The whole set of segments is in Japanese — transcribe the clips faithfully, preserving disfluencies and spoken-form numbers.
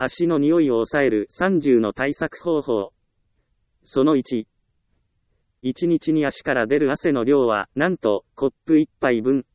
足の匂いを抑えるさんじゅうの対策方法。そのいち。いちにちに足から出る汗の量は、なんと、コップいっぱいぶん。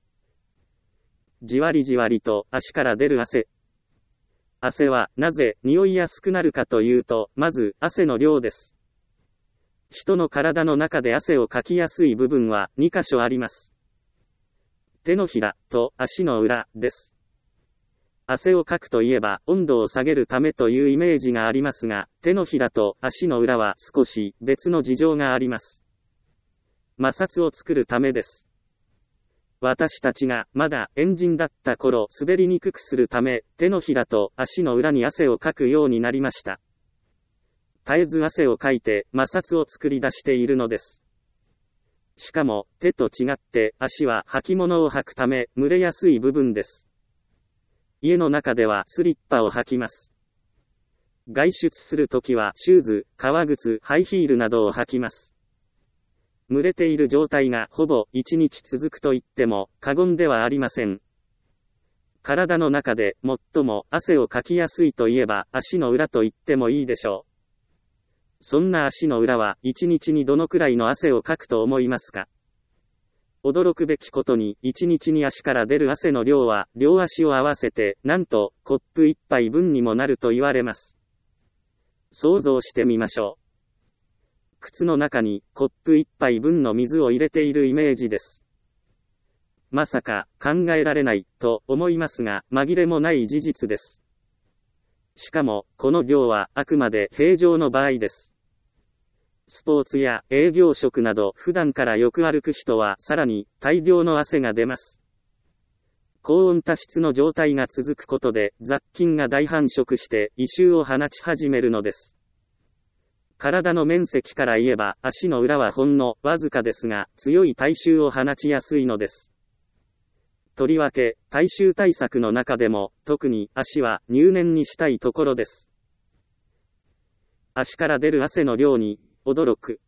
じわりじわりと足から出る汗。汗は、なぜ、匂いやすくなるかというと、まず、汗の量です。人の体の中で汗をかきやすい部分は、にかしょあります。手のひらと足の裏です。汗をかくといえば温度を下げるためというイメージがありますが、手のひらと足の裏は少し別の事情があります。摩擦を作るためです。私たちがまだエンジンだった頃、滑りにくくするため、手のひらと足の裏に汗をかくようになりました。絶えず汗をかいて摩擦を作り出しているのです。しかも、手と違って足は履物を履くため、蒸れやすい部分です。家の中ではスリッパを履きます。外出するときはシューズ、革靴、ハイヒールなどを履きます。蒸れている状態がほぼいちにち続くと言っても過言ではありません。体の中で最も汗をかきやすいといえば足の裏と言ってもいいでしょう。そんな足の裏はいちにちにどのくらいの汗をかくと思いますか？驚くべきことに、いちにちに足から出る汗の量は、両足を合わせて、なんと、コップいっぱいぶんにもなると言われます。想像してみましょう。靴の中に、コップいっぱいぶんの水を入れているイメージです。まさか、考えられない、と思いますが、紛れもない事実です。しかも、この量は、あくまで平常の場合です。スポーツや営業職など普段からよく歩く人はさらに大量の汗が出ます。高温多湿の状態が続くことで雑菌が大繁殖して異臭を放ち始めるのです。体の面積から言えば足の裏はほんのわずかですが強い体臭を放ちやすいのです。とりわけ体臭対策の中でも特に足は入念にしたいところです。足から出る汗の量に驚く。